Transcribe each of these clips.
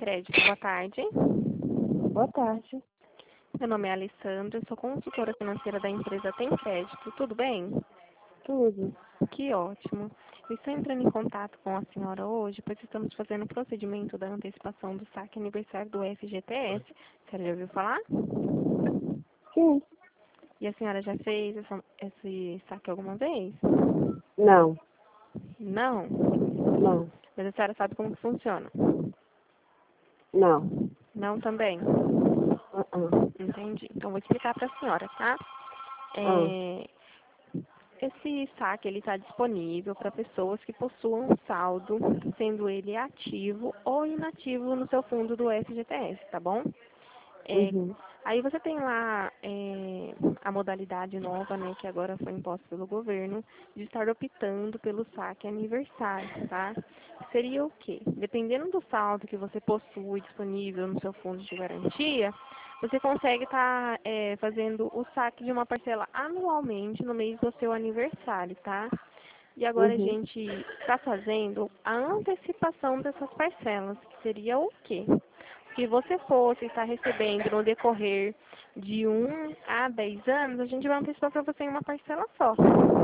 Crédito. Boa tarde. Boa tarde. Meu nome é Alessandra, sou consultora financeira da empresa Tem Crédito. Tudo bem? Tudo. Que ótimo. Eu estou entrando em contato com a senhora hoje, pois estamos fazendo o procedimento da antecipação do saque aniversário do FGTS. A senhora já ouviu falar? Sim. E a senhora já fez esse saque alguma vez? Não. Não? Não. Mas a senhora sabe como que funciona? Não. Não também? Entendi. Então, vou explicar para a senhora, tá? Esse saque está disponível para pessoas que possuam um saldo, sendo ele ativo ou inativo no seu fundo do FGTS, tá bom? Uhum. Aí você tem lá a modalidade nova, né, que agora foi imposta pelo governo, de estar optando pelo saque aniversário, tá? Seria o quê? Dependendo do saldo que você possui disponível no seu fundo de garantia, você consegue estar fazendo o saque de uma parcela anualmente no mês do seu aniversário, tá? E agora a Uhum. gente está fazendo a antecipação dessas parcelas, que seria o quê? Se você fosse estar recebendo no decorrer de 1 a 10 anos, a gente vai antecipar para você em uma parcela só.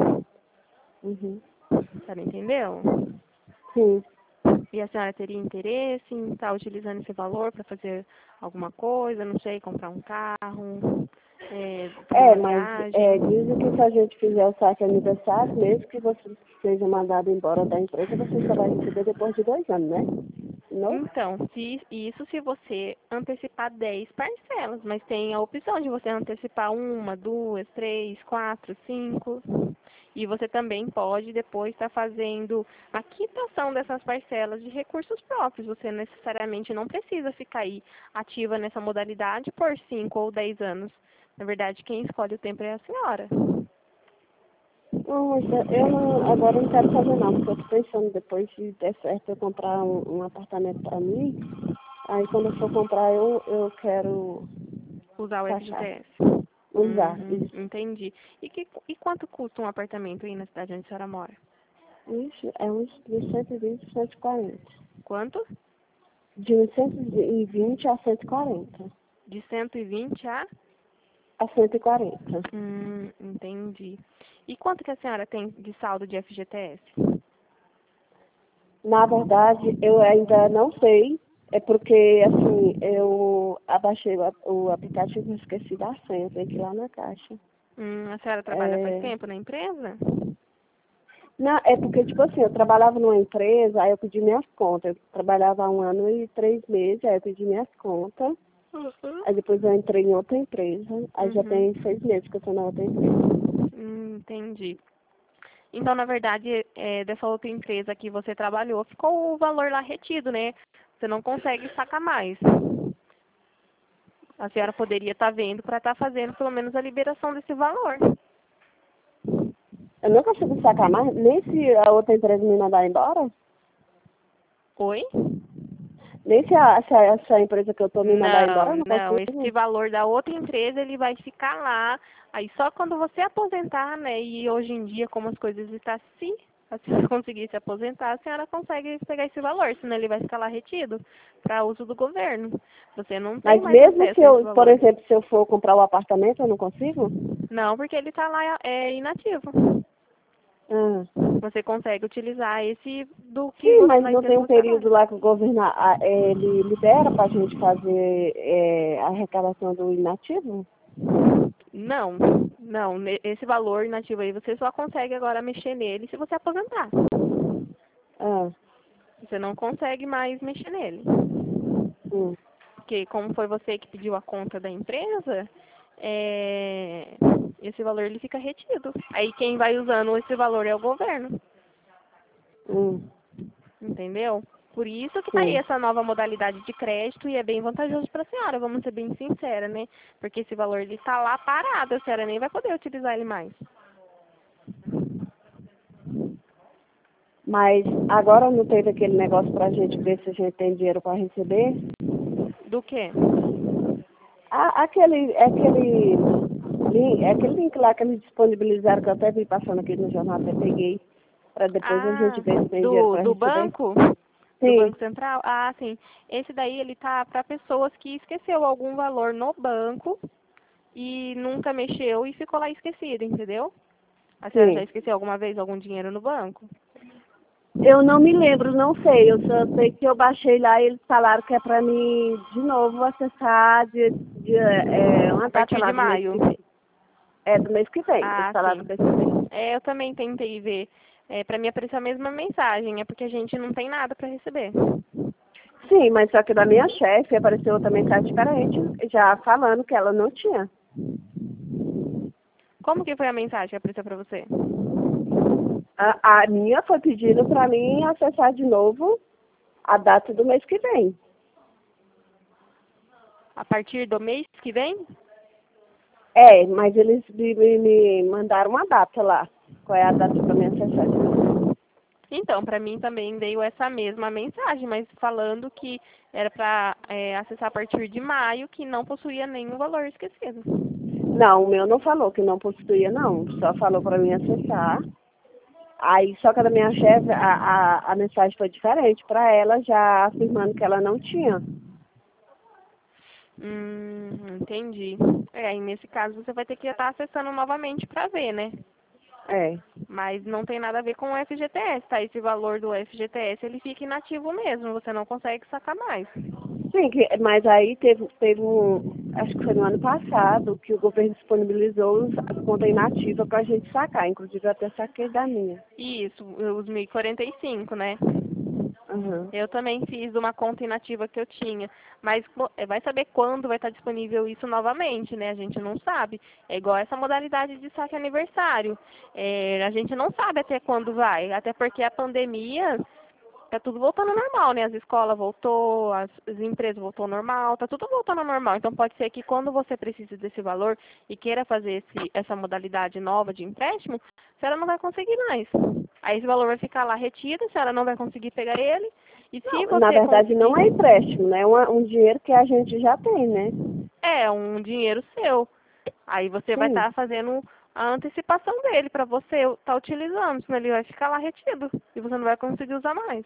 Uhum. Você entendeu? Sim. E a senhora teria interesse em estar utilizando esse valor para fazer alguma coisa, não sei, comprar um carro, fazer uma Mas viagem? dizem que se a gente fizer o saque aniversário, mesmo que você seja mandado embora da empresa, você só vai receber depois de 2 anos, né? Não? Então, se você antecipar 10 parcelas, mas tem a opção de você antecipar 1, 2, 3, 4, 5. E você também pode depois estar fazendo a quitação dessas parcelas de recursos próprios. Você necessariamente não precisa ficar aí ativa nessa modalidade por 5 ou 10 anos. Na verdade, quem escolhe o tempo é a senhora. Não, mas eu não, agora não quero fazer não, porque eu tô pensando depois de der certo eu comprar um apartamento para mim. Aí quando eu for comprar eu quero Usar o taxar, FGTS. usar isso. Entendi. E quanto custa um apartamento aí na cidade onde a senhora mora? Isso é uns de 120 a 140. Quanto? De uns 120 a 140. De 120 A 140. Entendi. E quanto que a senhora tem de saldo de FGTS? Na verdade, eu ainda não sei. É porque, assim, eu abaixei o aplicativo e esqueci da senha. Eu tenho que ir lá na caixa. A senhora trabalha faz tempo na empresa? Não, é porque, tipo assim, eu trabalhava numa empresa, aí eu pedi minhas contas. Eu trabalhava há 1 ano e 3 meses, aí eu pedi minhas contas. Aí depois eu entrei em outra empresa. Aí já tem 6 meses que eu estou na outra empresa. Entendi. Então, na verdade, dessa outra empresa que você trabalhou, ficou o valor lá retido, né? Você não consegue sacar mais. A senhora poderia estar vendo para estar fazendo pelo menos a liberação desse valor. Eu não consigo sacar mais, nem se a outra empresa me mandar embora. Oi? Nem se a empresa que eu estou me mandar embora, eu não Não. Esse consigo. valor da outra empresa, ele vai ficar lá. Aí só quando você aposentar, né? E hoje em dia, como as coisas estão assim, a senhora conseguir se aposentar, a senhora consegue pegar esse valor, senão ele vai ficar lá retido para uso do governo. Você não tem Mas mais mesmo se acesso a esse eu, por valor. exemplo, se eu for comprar o apartamento, eu não consigo? Não, porque ele está lá inativo. Ah. Você consegue utilizar esse do que Sim, você mas vai não ter no tem um seu salário. período lá que o governo ele libera para a gente fazer a arrecadação do inativo? Não. Esse valor inativo aí, você só consegue agora mexer nele se você aposentar. Ah. Você não consegue mais mexer nele. Hum. Porque como foi você que pediu a conta da empresa, esse valor ele fica retido. Aí quem vai usando esse valor é o governo. Entendeu? Por isso que tá aí Sim. essa nova modalidade de crédito e é bem vantajoso para a senhora, vamos ser bem sincera, né? Porque esse valor ele está lá parado, a senhora nem vai poder utilizar ele mais. Mas agora não teve aquele negócio para a gente ver se a gente tem dinheiro para receber? Do quê? Aquele link lá que eles disponibilizaram, que eu até vi passando aqui no jornal, até peguei, para depois a gente ver se tem dinheiro para Do receber. banco? Do Sim, Banco Central? Ah, sim. Esse daí ele tá para pessoas que esqueceu algum valor no banco e nunca mexeu e ficou lá esquecido, entendeu? A senhora já sim. esqueceu alguma vez algum dinheiro no banco? Eu não me lembro, não sei. Eu só sei que eu baixei lá e eles falaram que é para mim de novo acessar uma A data partir lá de do mês que maio. vem. É do mês que vem. Eles Ah, falaram sim. do mês que vem. É, eu também tentei ver. É, para mim apareceu a mesma mensagem, é porque a gente não tem nada para receber. Sim, mas só que da minha chefe apareceu outra mensagem diferente, já falando que ela não tinha. Como que foi a mensagem que apareceu para você? A minha foi pedindo para mim acessar de novo a data do mês que vem. A partir do mês que vem? É, mas eles me mandaram uma data lá. Qual é a data para mim acessar de novo? Então, para mim também veio essa mesma mensagem, mas falando que era para acessar a partir de maio, que não possuía nenhum valor esquecido. Não, o meu não falou que não possuía, não. Só falou para mim acessar. Aí, só que a da minha chefe, a mensagem foi diferente para ela, já afirmando que ela não tinha. Entendi. É, aí nesse caso você vai ter que estar acessando novamente para ver, né? É. Mas não tem nada a ver com o FGTS, tá? Esse valor do FGTS, ele fica inativo mesmo, você não consegue sacar mais. Sim, mas aí teve acho que foi no ano passado, que o governo disponibilizou a conta inativa para a gente sacar. Inclusive, eu até saquei da minha. Isso, os 1045, né? Uhum. Eu também fiz uma conta inativa que eu tinha, mas vai saber quando vai estar disponível isso novamente, né? A gente não sabe. É igual essa modalidade de saque aniversário. É, a gente não sabe até quando vai, até porque a pandemia tá tudo voltando ao normal, né? As escolas voltou, as empresas voltou ao normal, tá tudo voltando ao normal. Então pode ser que quando você precise desse valor e queira fazer essa modalidade nova de empréstimo, a senhora não vai conseguir mais. Aí esse valor vai ficar lá retido, a senhora não vai conseguir pegar ele. E se Não, na você verdade, conseguir, não é empréstimo, né? É um dinheiro que a gente já tem, né? é um dinheiro seu. Aí você vai Sim. estar fazendo a antecipação dele para você estar utilizando, senão ele vai ficar lá retido e você não vai conseguir usar mais.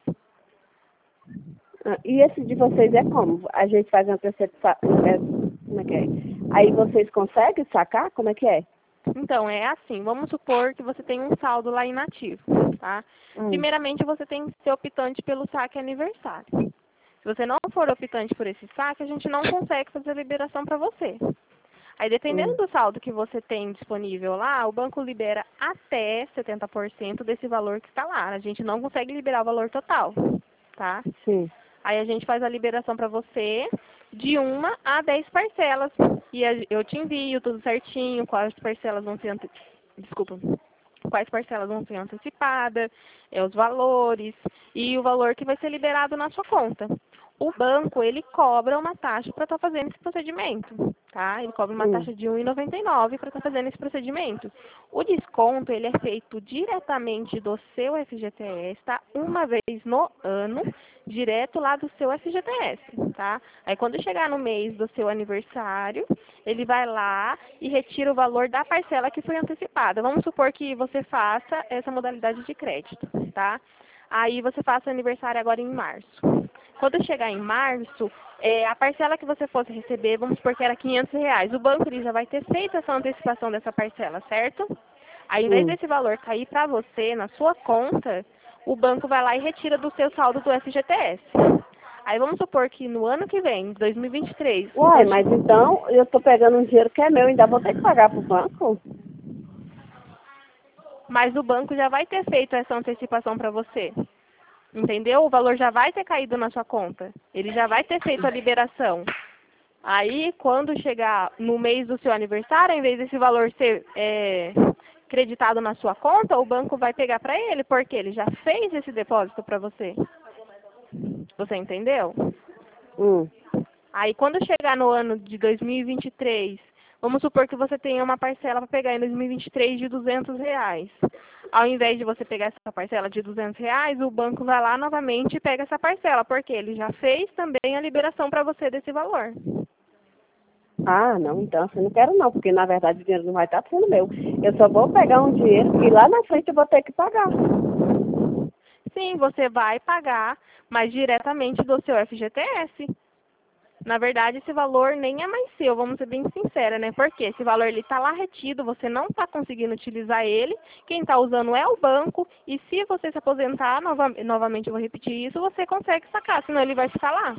Ah, e esse de vocês é como? A gente faz uma percepção. Como é que é? Aí vocês conseguem sacar? Como é que é? Então, é assim, vamos supor que você tem um saldo lá inativo, tá? Hum, Primeiramente, você tem que ser optante pelo saque aniversário. Se você não for optante por esse saque, a gente não consegue fazer a liberação para você. Aí, dependendo hum, do saldo que você tem disponível lá, o banco libera até 70% desse valor que está lá. A gente não consegue liberar o valor total, tá? sim. Aí a gente faz a liberação para você de 1 a 10 parcelas. E eu te envio tudo certinho, quais parcelas vão ser desculpa, quais parcelas vão ser antecipadas, os valores e o valor que vai ser liberado na sua conta. O banco, ele cobra uma taxa para estar fazendo esse procedimento, tá? Ele cobra uma Hum. taxa de 1,99 para estar fazendo esse procedimento. O desconto, ele é feito diretamente do seu FGTS, tá? Uma vez no ano, direto lá do seu FGTS, tá? Aí quando chegar no mês do seu aniversário, ele vai lá e retira o valor da parcela que foi antecipada. Vamos supor que você faça essa modalidade de crédito, tá? Aí você faça aniversário agora em março. Quando chegar em março, a parcela que você fosse receber, vamos supor que era R$ 500, o banco ele já vai ter feito essa antecipação dessa parcela, certo? Aí, ao invés Hum. desse valor cair para você na sua conta, o banco vai lá e retira do seu saldo do FGTS. Aí vamos supor que no ano que vem, 2023, Uai, quando mas então eu tô pegando um dinheiro que é meu, ainda vou ter que pagar pro banco? mas o banco já vai ter feito essa antecipação para você. Entendeu? O valor já vai ter caído na sua conta. Ele já vai ter feito a liberação. Aí, quando chegar no mês do seu aniversário, em vez desse valor ser creditado na sua conta, o banco vai pegar para ele, porque ele já fez esse depósito para você. Você entendeu? Hum. Aí, quando chegar no ano de 2023, vamos supor que você tenha uma parcela para pegar em 2023 de R$ 200. Ao invés de você pegar essa parcela de R$ 200, o banco vai lá novamente e pega essa parcela, porque ele já fez também a liberação para você desse valor. Ah, não, então assim, não quero não, porque na verdade o dinheiro não vai estar sendo meu. Eu só vou pegar um dinheiro que lá na frente eu vou ter que pagar. Sim, você vai pagar, mas diretamente do seu FGTS. Na verdade, esse valor nem é mais seu, vamos ser bem sincera, né? Porque esse valor ele está lá retido, você não está conseguindo utilizar ele, quem está usando é o banco, e se você se aposentar, novamente eu vou repetir isso, você consegue sacar, senão ele vai ficar lá.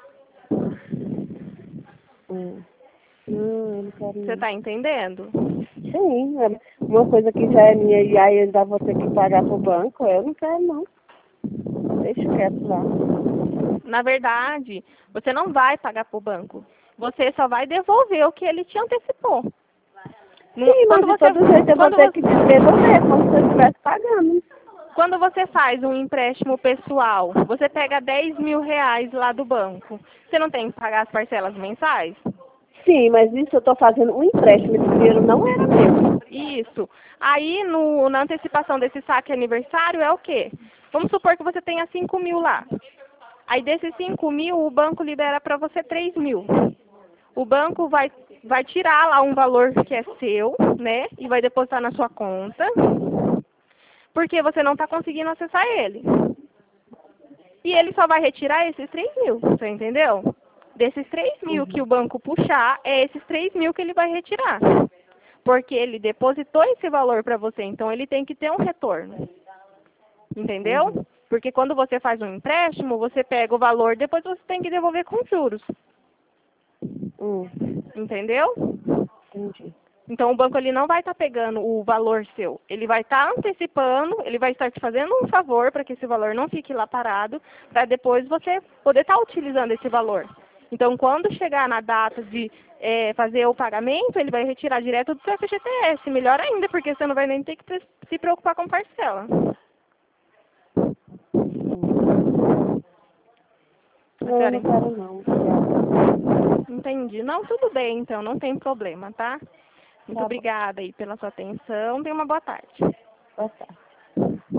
Não, eu não quero Você não. está entendendo? Sim, uma coisa que já é minha e aí eu ainda vou ter que pagar pro banco, eu não quero não. Deixa quieto lá. Na verdade, você não vai pagar para o banco. Você só vai devolver o que ele te antecipou. Sim, mas de todo jeito eu vou ter que te devolver, como se eu estivesse pagando. Quando você faz um empréstimo pessoal, você pega 10 mil reais lá do banco. Você não tem que pagar as parcelas mensais? Sim, mas isso eu estou fazendo um empréstimo, esse dinheiro não era meu. Isso. Aí, na antecipação desse saque aniversário, é o quê? Vamos supor que você tenha 5 mil lá. Aí, desses 5 mil, o banco libera para você 3 mil. O banco vai tirar lá um valor que é seu, né? E vai depositar na sua conta. Porque você não está conseguindo acessar ele. E ele só vai retirar esses 3 mil, você entendeu? Desses 3 mil que o banco puxar, é esses 3 mil que ele vai retirar. Porque ele depositou esse valor para você, então ele tem que ter um retorno. Entendeu? Porque quando você faz um empréstimo, você pega o valor, depois você tem que devolver com juros. Entendeu? Entendi. Então o banco ele não vai estar pegando o valor seu, ele vai estar antecipando, ele vai estar te fazendo um favor para que esse valor não fique lá parado, para depois você poder estar utilizando esse valor. Então quando chegar na data de fazer o pagamento, ele vai retirar direto do seu FGTS, melhor ainda, porque você não vai nem ter que se preocupar com parcela. Eu não quero não, obrigada. Entendi. Não, tudo bem, então, não tem problema, tá? Muito Tá bom. obrigada aí pela sua atenção. Tenha uma boa tarde. Boa tarde.